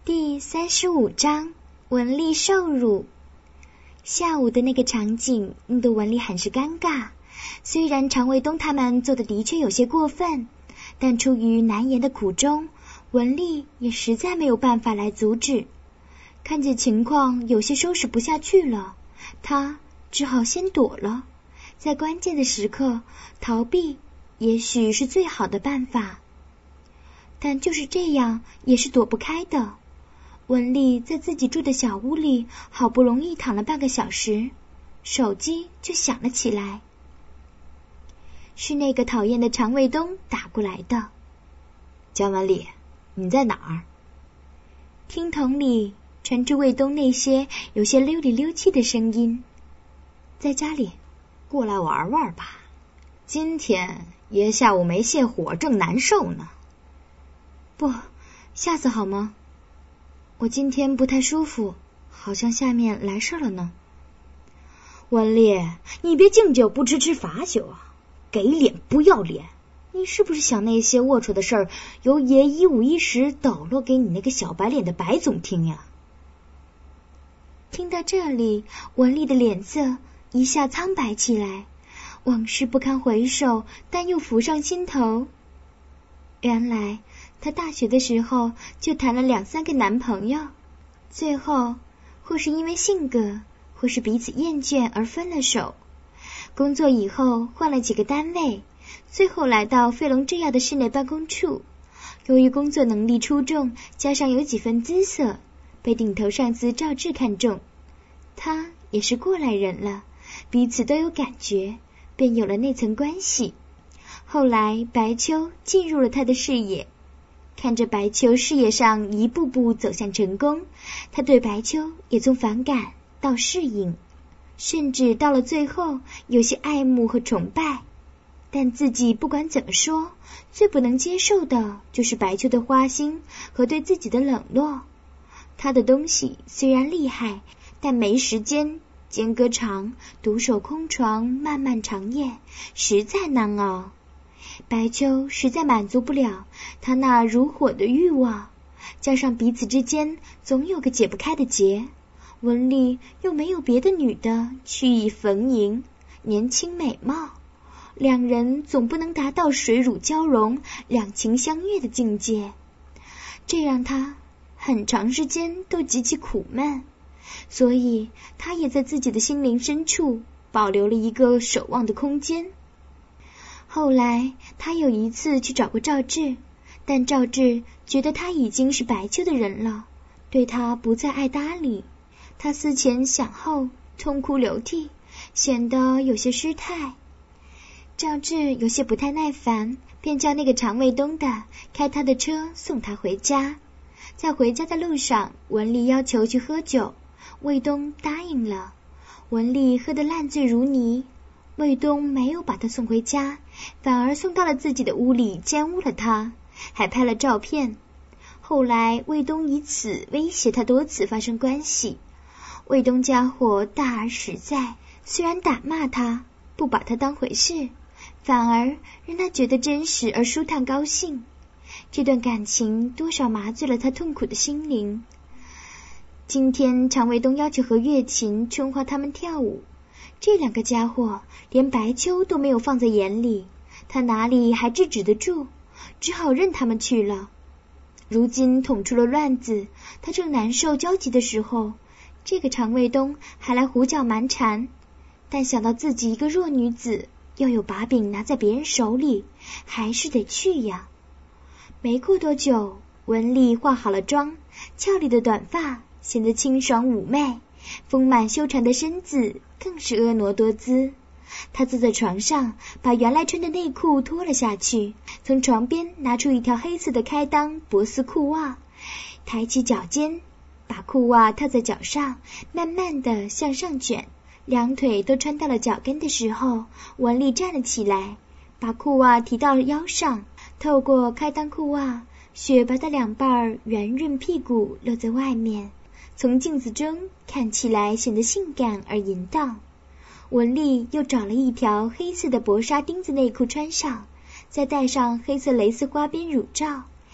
第35章，文丽受辱。下午的那个场景弄得文丽很是尴尬，虽然常卫东他们做的的确有些过分，但出于难言的苦衷，文丽也实在没有办法来阻止。看见情况有些收拾不下去了，她只好先躲了。在关键的时刻，逃避也许是最好的办法，但就是这样也是躲不开的。文丽在自己住的小屋里好不容易躺了半个小时，手机就响了起来，是那个讨厌的常卫东打过来的。 江文丽，你在哪儿？ 听筒里传出卫东那些有些溜里溜气的声音。在家里， 过来玩玩吧。今天爷下午没泄火，正难受呢。 不，下次好吗？我今天不太舒服，好像下面来事了呢。 文丽，你别敬酒不吃吃罚酒啊，给脸不要脸。你是不是想那些龌龊的事儿由爷一五一十抖落给你那个小白脸的白总听呀？ 听到这里，文丽的脸色一下苍白起来，往事不堪回首，但又浮上心头。原来她大学的时候就谈了2-3个男朋友，最后或是因为性格，或是彼此厌倦而分了手。工作以后换了几个单位，最后来到飞龙制药的室内办公处。由于工作能力出众，加上有几分姿色，被顶头上司赵志看中。他也是过来人了，彼此都有感觉，便有了那层关系。后来白秋进入了他的视野，看着白秋事业上一步步走向成功，他对白秋也从反感到适应，甚至到了最后有些爱慕和崇拜。但自己不管怎么说，最不能接受的就是白秋的花心和对自己的冷落。他的东西虽然厉害，但没时间，间隔长，独守空床，漫漫长夜，实在难熬。白秋实在满足不了他那如火的欲望，加上彼此之间总有个解不开的结，文丽又没有别的女的曲意逢迎，年轻美貌，两人总不能达到水乳交融，两情相悦的境界，这让他很长时间都极其苦闷。所以他也在自己的心灵深处保留了一个守望的空间。后来他有一次去找过赵志，但赵志觉得他已经是白秋的人了，对他不再爱搭理。他思前想后，痛哭流涕，显得有些失态。赵志有些不太耐烦，便叫那个常卫东的开他的车送他回家。在回家的路上，文丽要求去喝酒，卫东答应了。文丽喝得烂醉如泥，卫东没有把她送回家，反而送到了自己的屋里奸污了她，还拍了照片。后来卫东以此威胁她多次发生关系。卫东家伙大而实在，虽然打骂他，不把他当回事，反而让他觉得真实而舒坦高兴。这段感情多少麻醉了他痛苦的心灵。今天常卫东要求和月琴、春花他们跳舞，这两个家伙连白秋都没有放在眼里，他哪里还制止得住，只好任他们去了。如今捅出了乱子，他正难受焦急的时候，这个常卫东还来胡搅蛮缠，但想到自己一个弱女子要有把柄拿在别人手里，还是得去呀。没过多久，文丽化好了妆，俏丽的短发显得清爽妩媚，丰满修长的身子更是婀娜多姿。她坐在床上，把原来穿的内裤脱了下去，从床边拿出一条黑色的开裆薄丝裤袜，抬起脚尖，把裤袜套在脚上，慢慢地向上卷。两腿都穿到了脚跟的时候，文丽站了起来，把裤袜提到了腰上，透过开裆裤袜，雪白的两瓣圆润屁股露在外面，从镜子中看起来显得性感而淫荡。文丽又找了一条黑色的薄纱钉子内裤穿上，再戴上黑色蕾丝花边乳罩，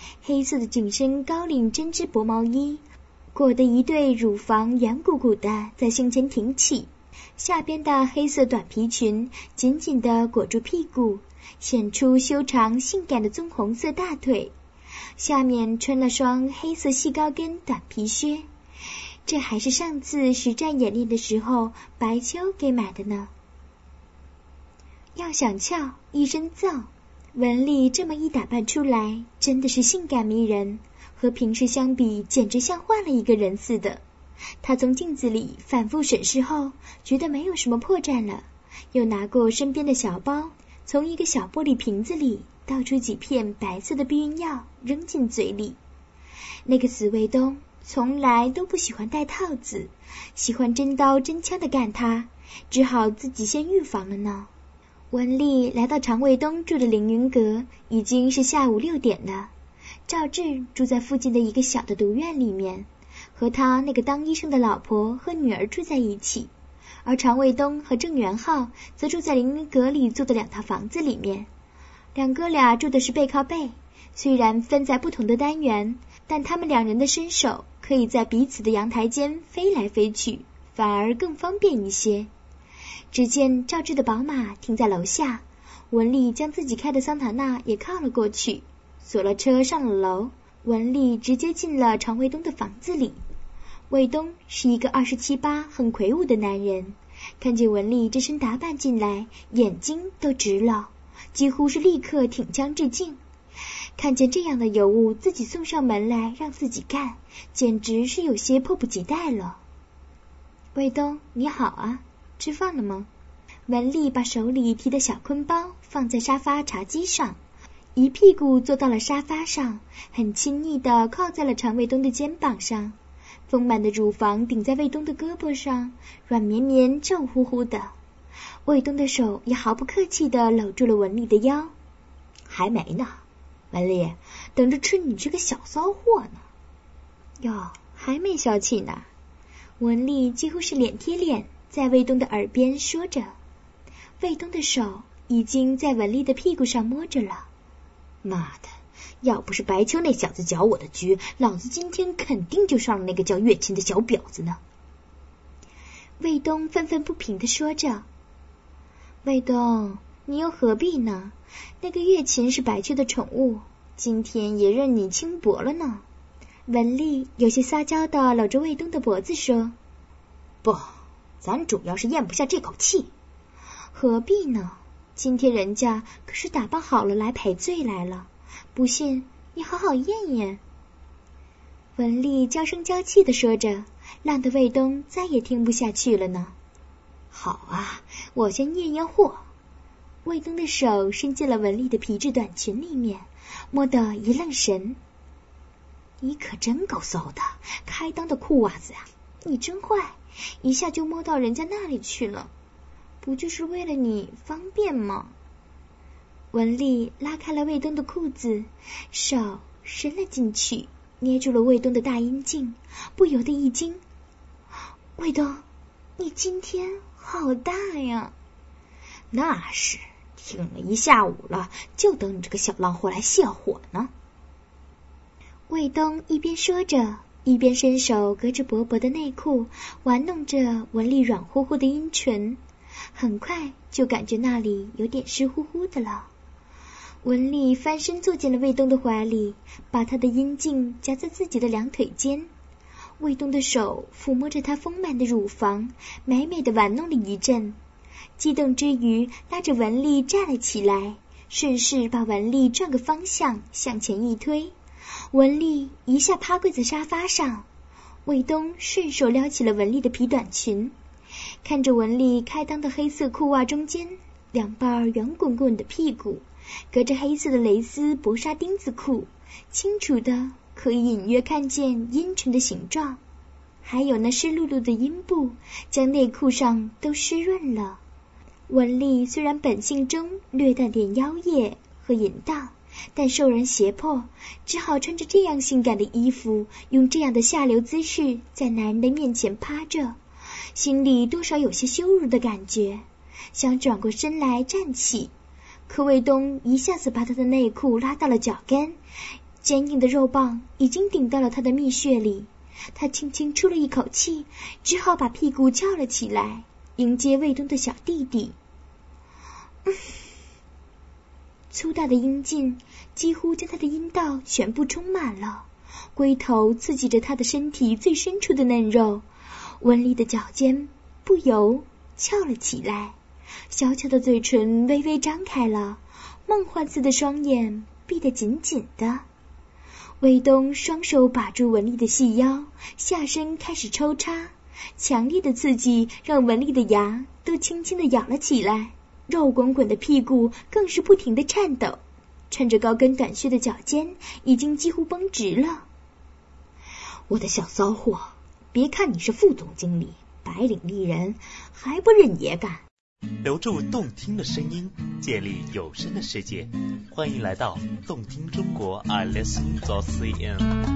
黑色的紧身高领针织薄毛衣，裹得一对乳房圆鼓鼓的在胸前挺起，下边的黑色短皮裙紧紧地裹住屁股，显出修长性感的棕红色大腿，下面穿了双黑色细高跟短皮靴，这还是上次实战演练的时候白秋给买的呢。要想俏，一身皂，文丽这么一打扮出来，真的是性感迷人，和平时相比简直像换了一个人似的。她从镜子里反复审视后，觉得没有什么破绽了，又拿过身边的小包，从一个小玻璃瓶子里倒出几片白色的避孕药，扔进嘴里。那个死卫东从来都不喜欢戴套子，喜欢真刀真枪的干他，只好自己先预防了呢。文丽来到常卫东住的凌云阁，已经是下午6点了。赵志住在附近的一个小的独院里面，和他那个当医生的老婆和女儿住在一起，而常卫东和郑元浩则住在凌云阁里租的2套房子里面。两哥俩住的是背靠背，虽然分在不同的单元，但他们2人的身手可以在彼此的阳台间飞来飞去，反而更方便一些。只见赵志的宝马停在楼下，文丽将自己开的桑塔纳也靠了过去，锁了车上了楼。文丽直接进了常卫东的房子里。卫东是一个27、8很魁梧的男人，看见文丽这身打扮进来，眼睛都直了，几乎是立刻挺枪致敬。看见这样的尤物自己送上门来让自己干，简直是有些迫不及待了。卫东，你好啊，吃饭了吗？文丽把手里提的小坤包放在沙发茶几上，一屁股坐到了沙发上，很亲昵地靠在了常卫东的肩膀上，丰满的乳房顶在卫东的胳膊上，软绵绵皱乎乎的。卫东的手也毫不客气地搂住了文丽的腰。还没呢，文丽，等着吃你这个小骚货呢。哟，还没消气呢。文丽几乎是脸贴脸在卫东的耳边说着，卫东的手已经在文丽的屁股上摸着了。妈的，要不是白秋那小子搅我的局，老子今天肯定就上了那个叫月琴的小婊子呢。卫东愤愤不平地说着。卫东，你又何必呢？那个月琴是白秋的宠物，今天也任你轻薄了呢。文丽有些撒娇地搂着卫东的脖子说。不，咱主要是咽不下这口气。何必呢？今天人家可是打扮好了来赔罪来了，不信你好好验验。文丽娇声娇气地说着，浪得卫东再也听不下去了呢。好啊，我先验验货。卫东的手伸进了文丽的皮质短裙里面，摸得一愣神。你可真够骚的，开裆的裤袜子啊！你真坏，一下就摸到人家那里去了，不就是为了你方便吗？文丽拉开了卫东的裤子，手伸了进去，捏住了卫东的大阴茎，不由得一惊。卫东，你今天好大呀！那是，挺了一下午了，就等你这个小浪货来泄火呢。卫东一边说着，一边伸手隔着薄薄的内裤玩弄着文丽软乎乎的阴唇，很快就感觉那里有点湿乎乎的了。文丽翻身坐进了卫东的怀里，把他的阴茎夹在自己的2腿间。卫东的手抚摸着她丰满的乳房，美美的玩弄了一阵，激动之余拉着文丽站了起来，顺势把文丽转个方向向前一推，文丽一下趴跪在沙发上。卫东顺手撩起了文丽的皮短裙，看着文丽开裆的黑色裤袜中间2瓣圆滚滚的屁股，隔着黑色的蕾丝薄纱钉子裤，清楚的可以隐约看见阴唇的形状，还有那湿漉漉的阴部将内裤上都湿润了。文丽虽然本性中略带点妖艳和淫荡，但受人胁迫，只好穿着这样性感的衣服，用这样的下流姿势在男人的面前趴着，心里多少有些羞辱的感觉，想转过身来站起，可卫东一下子把他的内裤拉到了脚跟， 坚硬的肉棒已经顶到了他的蜜穴里，他轻轻出了一口气，只好把屁股翘了起来，迎接卫东的小弟弟。粗大的阴茎几乎将他的阴道全部充满了，龟头刺激着他的身体最深处的嫩肉，温丽的脚尖不由翘了起来，小巧的嘴唇微微张开了，梦幻似的双眼闭得紧紧的。卫东双手把住文丽的细腰，下身开始抽插，强烈的刺激让文丽的牙都轻轻地咬了起来，肉滚滚的屁股更是不停地颤抖，穿着高跟短靴的脚尖已经几乎绷直了。 我的小骚货，别看你是副总经理，白领丽人，还不认爷干。 留住动听的声音，建立有声的世界，欢迎来到动听中国 iListen.cn。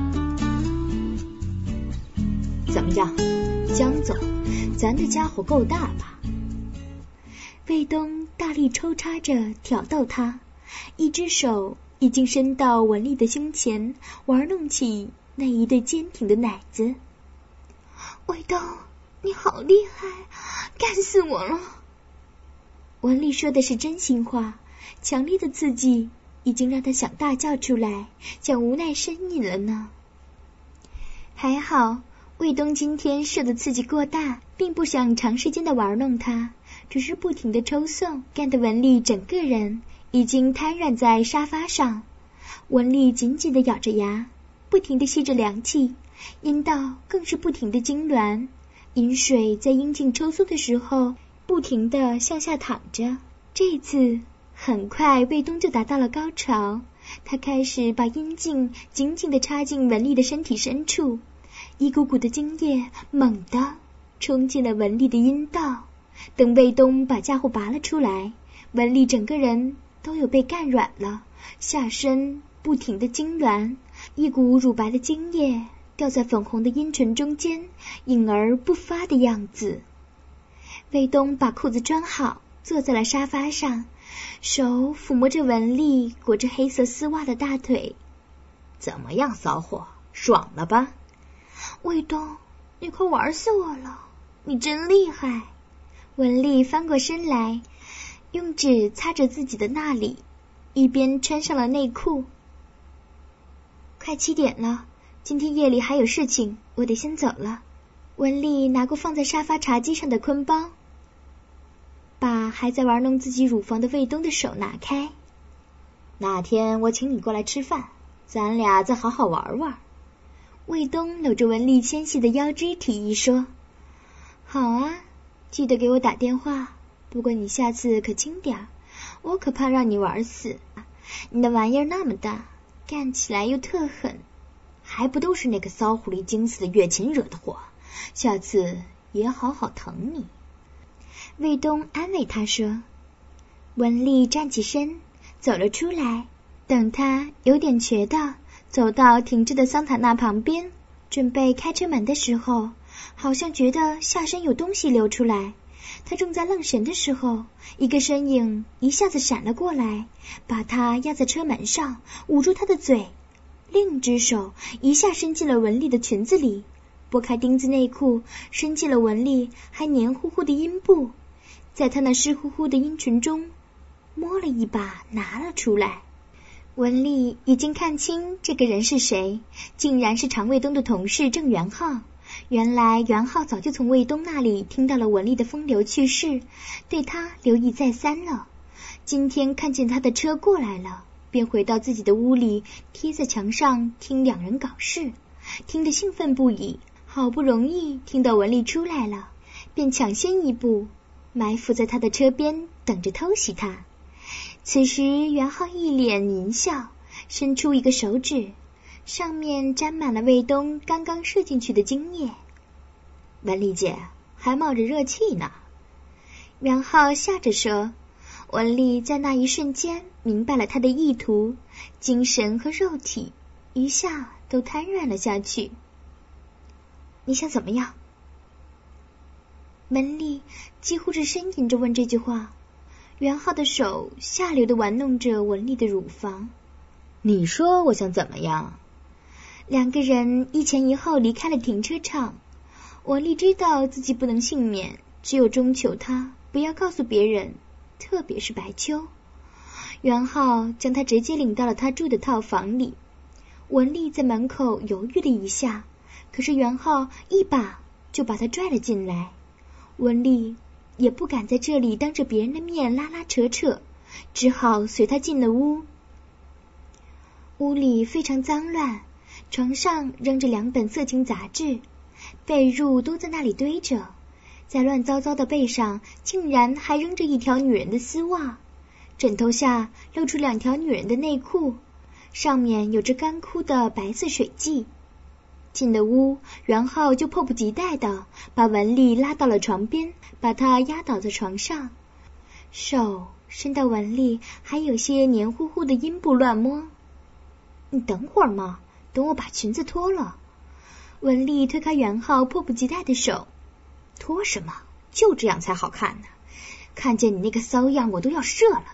怎么样，江总，咱的家伙够大吧？ 卫东大力抽插着挑逗他，一只手已经伸到文丽的胸前，玩弄起那一对坚挺的奶子。卫东，你好厉害，干死我了！文丽说的是真心话，强烈的刺激已经让他想大叫出来，想无奈呻吟了呢。还好卫东今天受的刺激过大，并不想长时间的玩弄他，只是不停的抽送，干得文丽整个人已经瘫软在沙发上。文丽紧紧的咬着牙，不停的吸着凉气，阴道更是不停的痉挛，饮水在阴茎抽松的时候不停地向下淌着。这次很快卫东就达到了高潮，他开始把阴茎紧紧地插进文丽的身体深处，一股股的精液猛地冲进了文丽的阴道。等卫东把家伙拔了出来，文丽整个人都有被干软了，下身不停地痉挛，一股乳白的精液掉在粉红的阴唇中间，隐而不发的样子。卫东把裤子穿好，坐在了沙发上，手抚摸着文丽裹着黑色丝袜的大腿。 怎么样，骚货，爽了吧？ 卫东，你快玩死我了，你真厉害！文丽翻过身来，用纸擦着自己的那里，一边穿上了内裤。快7点了，今天夜里还有事情，我得先走了。文丽拿过放在沙发茶几上的坤包，把还在玩弄自己乳房的卫东的手拿开。 哪天我请你过来吃饭，咱俩再好好玩玩。 卫东搂着文丽纤细的腰肢提议说。好啊，记得给我打电话，不过你下次可轻点，我可怕让你玩死。你的玩意儿那么大，干起来又特狠， 还不都是那个骚狐狸精似的月琴惹的祸，下次也好好疼你。 卫东安慰他说。文丽站起身走了出来，等他有点瘸的走到停着的桑塔纳旁边，准备开车门的时候，好像觉得下身有东西流出来。他正在愣神的时候，一个身影一下子闪了过来，把他压在车门上，捂住他的嘴，另一只手一下伸进了文丽的裙子里，拨开丁字内裤，伸进了文丽还黏糊糊的阴部，在他那湿乎乎的阴唇中摸了一把，拿了出来。文丽已经看清这个人是谁，竟然是常卫东的同事郑元浩。原来元浩早就从卫东那里听到了文丽的风流趣事，对他留意再三了。今天看见他的车过来了，便回到自己的屋里，贴在墙上听两人搞事，听得兴奋不已。好不容易听到文丽出来了，便抢先一步埋伏在他的车边，等着偷袭他。此时元浩一脸狞笑，伸出一个手指，上面沾满了卫东刚刚射进去的精液。 文丽姐还冒着热气呢。 元浩笑着说。文丽在那一瞬间明白了他的意图，精神和肉体一下都瘫软了下去。你想怎么样？文丽几乎是呻吟着问这句话。元浩的手下流地玩弄着文丽的乳房。 你说我想怎么样？ 两个人一前一后离开了停车场。文丽知道自己不能幸免，只有终求他不要告诉别人，特别是白秋。袁浩将他直接领到了他住的套房里。文丽在门口犹豫了一下，可是袁浩一把就把他拽了进来。文丽也不敢在这里当着别人的面拉拉扯扯，只好随他进了屋。屋里非常脏乱，床上扔着2本色情杂志，被褥都在那里堆着，在乱糟糟的被上竟然还扔着一条女人的丝袜，枕头下露出2条女人的内裤，上面有着干枯的白色水迹。进了屋，袁浩就迫不及待地把文丽拉到了床边，把她压倒在床上，手伸到文丽还有些黏糊糊的阴部乱摸。你等会儿嘛，等我把裙子脱了。文丽推开袁浩迫不及待的手。 脱什么？就这样才好看呢，看见你那个骚样我都要射了。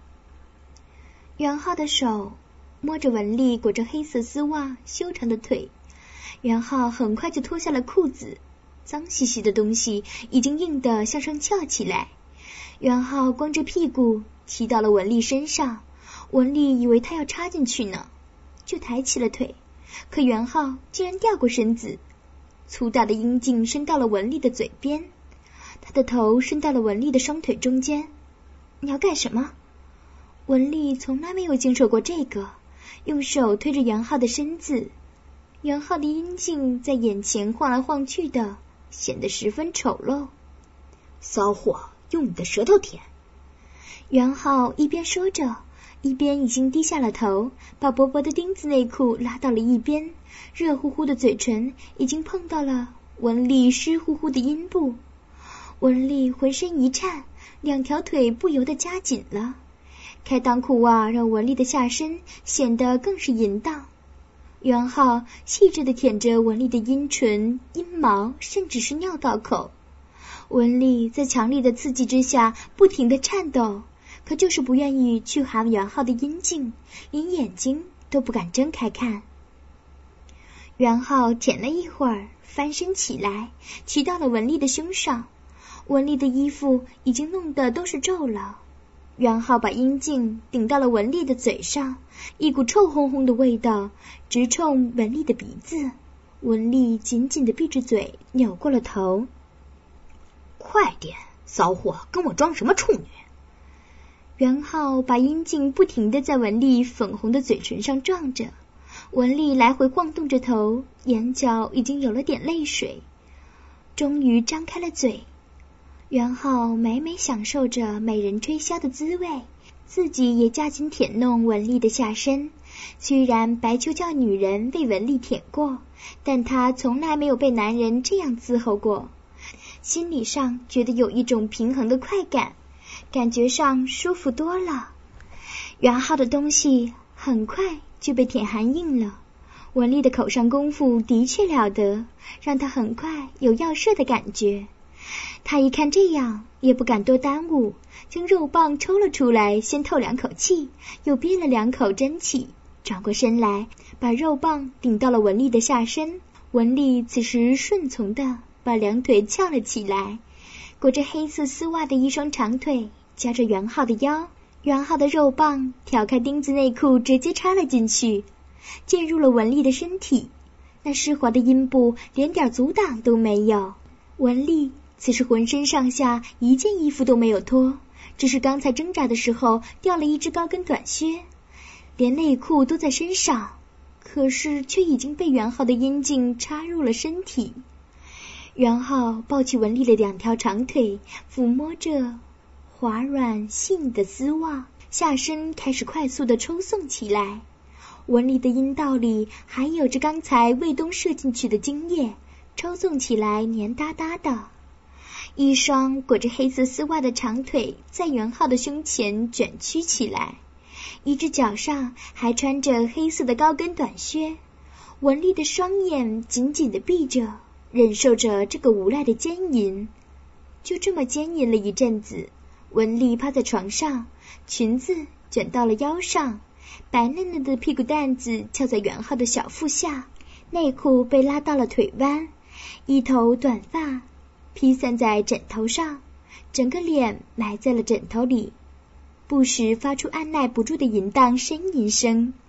袁浩的手摸着文丽裹着黑色丝袜修长的腿，袁浩很快就脱下了裤子，脏兮兮的东西已经硬得向上翘起来。袁浩光着屁股骑到了文丽身上，文丽以为他要插进去呢，就抬起了腿，可袁浩竟然掉过身子，粗大的阴茎伸到了文丽的嘴边，他的头伸到了文丽的双腿中间。你要干什么？文丽从来没有经受过这个，用手推着袁浩的身子，袁浩的阴茎在眼前晃来晃去的，显得十分丑陋。 骚货，用你的舌头舔。 袁浩一边说着，一边已经低下了头，把薄薄的丁字内裤拉到了一边，热乎乎的嘴唇已经碰到了文丽湿乎乎的阴部。文丽浑身一颤，2条腿不由得夹紧了，开裆裤袜让文丽的下身显得更是淫荡。袁浩细致地舔着文丽的阴唇、阴毛，甚至是尿道口。文丽在强烈的刺激之下不停地颤抖，可就是不愿意去含袁浩的阴茎，连眼睛都不敢睁开看。袁浩舔了一会儿，翻身起来，骑到了文丽的胸上。文丽的衣服已经弄得都是皱了。袁浩把阴茎顶到了文丽的嘴上，一股臭烘烘的味道直冲文丽的鼻子。文丽紧紧地闭着嘴，扭过了头。 快点，骚货，跟我装什么处女？ 袁浩把阴茎不停地在文丽粉红的嘴唇上撞着，文丽来回晃动着头，眼角已经有了点泪水，终于张开了嘴。袁浩美美享受着美人吹箫的滋味，自己也加紧舔弄文丽的下身。虽然白秋叫女人为文丽舔过，但她从来没有被男人这样伺候过，心理上觉得有一种平衡的快感，感觉上舒服多了。袁浩的东西很快就被舔含硬了，文丽的口上功夫的确了得，让他很快有要射的感觉。他一看这样也不敢多耽误，将肉棒抽了出来，先透2口气，又憋了2口真气，转过身来把肉棒顶到了文丽的下身。文丽此时顺从地把2腿翘了起来，裹着黑色丝袜的一双长腿夹着袁浩的腰，袁浩的肉棒挑开丁字内裤直接插了进去，进入了文丽的身体。那湿滑的阴部连点阻挡都没有。文丽此时浑身上下一件衣服都没有脱，只是刚才挣扎的时候掉了一只高跟短靴，连内裤都在身上，可是却已经被袁浩的阴茎插入了身体。袁浩抱起文丽的2条长腿，抚摸着滑软细腻的丝袜，下身开始快速地抽送起来。文丽的阴道里还有着刚才卫东射进去的精液，抽送起来黏哒哒的。一双裹着黑色丝袜的长腿在袁浩的胸前卷曲起来，一只脚上还穿着黑色的高跟短靴。文丽的双眼紧紧地闭着，忍受着这个无赖的奸淫。就这么奸淫了一阵子，文丽趴在床上，裙子卷到了腰上， 白嫩嫩的屁股蛋子翘在袁浩的小腹下，内裤被拉到了腿弯，一头短发披散在枕头上，整个脸埋在了枕头里，不时发出按耐不住的淫荡呻吟声。